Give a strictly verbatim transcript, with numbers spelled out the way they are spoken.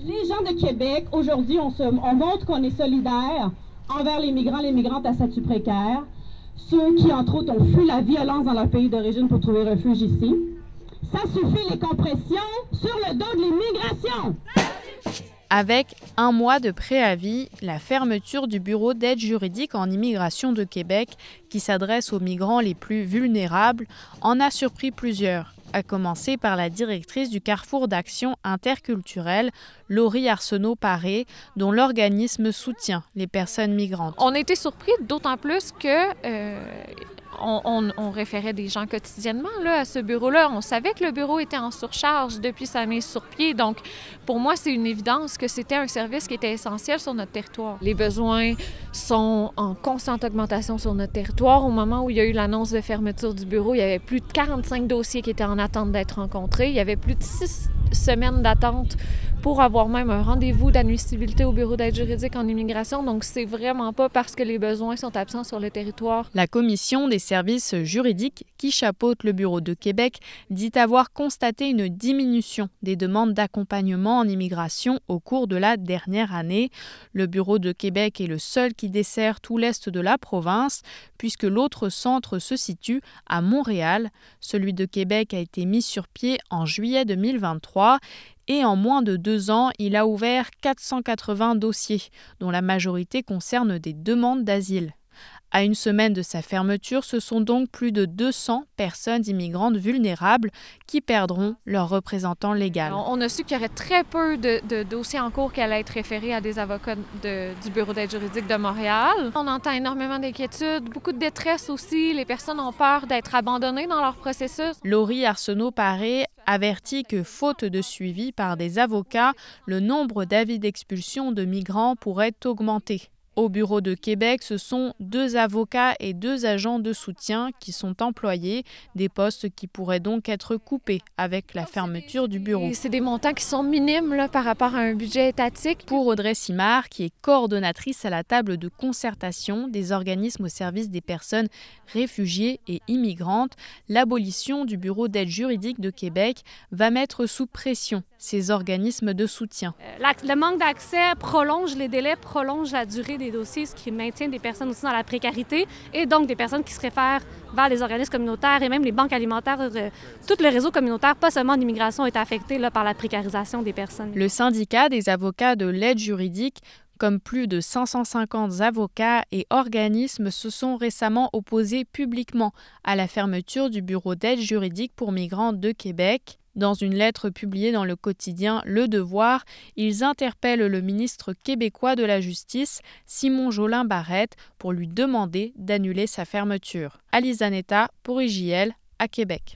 Les gens de Québec, aujourd'hui, on, se, on montre qu'on est solidaires envers les migrants, les migrantes à statut précaire, ceux qui, entre autres, ont fui la violence dans leur pays d'origine pour trouver refuge ici. Ça suffit les compressions sur le dos de l'immigration. Avec un mois de préavis, la fermeture du bureau d'aide juridique en immigration de Québec, qui s'adresse aux migrants les plus vulnérables, en a surpris plusieurs, à commencer par la directrice du Carrefour d'action interculturelle, Laurie Arsenault-Paré, dont l'organisme soutient les personnes migrantes. On a été surpris, d'autant plus que euh, on, on, on référait des gens quotidiennement là, à ce bureau-là. On savait que le bureau était en surcharge depuis sa mise sur pied. Donc, pour moi, c'est une évidence que c'était un service qui était essentiel sur notre territoire. Les besoins sont en constante augmentation sur notre territoire. Au moment où il y a eu l'annonce de fermeture du bureau, il y avait plus de quarante-cinq dossiers qui étaient en attente d'être rencontrés. Il y avait plus de six semaines d'attente pour avoir même un rendez-vous d'admissibilité au bureau d'aide juridique en immigration. Donc, c'est vraiment pas parce que les besoins sont absents sur le territoire. La Commission des services juridiques, qui chapeaute le bureau de Québec, dit avoir constaté une diminution des demandes d'accompagnement en immigration au cours de la dernière année. Le bureau de Québec est le seul qui dessert tout l'est de la province, puisque l'autre centre se situe à Montréal. Celui de Québec a été mis sur pied en juillet deux mille vingt-trois. Et en moins de deux ans, il a ouvert quatre cent quatre-vingts dossiers, dont la majorité concerne des demandes d'asile. À une semaine de sa fermeture, ce sont donc plus de deux cents personnes immigrantes vulnérables qui perdront leur représentant légal. On a su qu'il y aurait très peu de, de dossiers en cours qui allaient être référés à des avocats de, du bureau d'aide juridique de Montréal. On entend énormément d'inquiétudes, beaucoup de détresse aussi. Les personnes ont peur d'être abandonnées dans leur processus. Laurie Arsenault-Paré avertit que, faute de suivi par des avocats, le nombre d'avis d'expulsion de migrants pourrait augmenter. Au bureau de Québec, ce sont deux avocats et deux agents de soutien qui sont employés, des postes qui pourraient donc être coupés avec la fermeture du bureau. C'est des montants qui sont minimes là, par rapport à un budget étatique. Pour Audrey Simard, qui est coordonnatrice à la table de concertation des organismes au service des personnes réfugiées et immigrantes, l'abolition du bureau d'aide juridique de Québec va mettre sous pression ces organismes de soutien. Le manque d'accès prolonge les délais, prolonge la durée des dossiers, ce qui maintient des personnes aussi dans la précarité et donc des personnes qui se réfèrent vers les organismes communautaires et même les banques alimentaires. Euh, tout le réseau communautaire, pas seulement d'immigration, est affecté là, par la précarisation des personnes. Le syndicat des avocats de l'aide juridique, comme plus de cinq cent cinquante avocats et organismes, se sont récemment opposés publiquement à la fermeture du bureau d'aide juridique pour migrants de Québec. Dans une lettre publiée dans le quotidien Le Devoir, ils interpellent le ministre québécois de la Justice, Simon Jolin Barrette, pour lui demander d'annuler sa fermeture. Alice Zanetta pour I J L à Québec.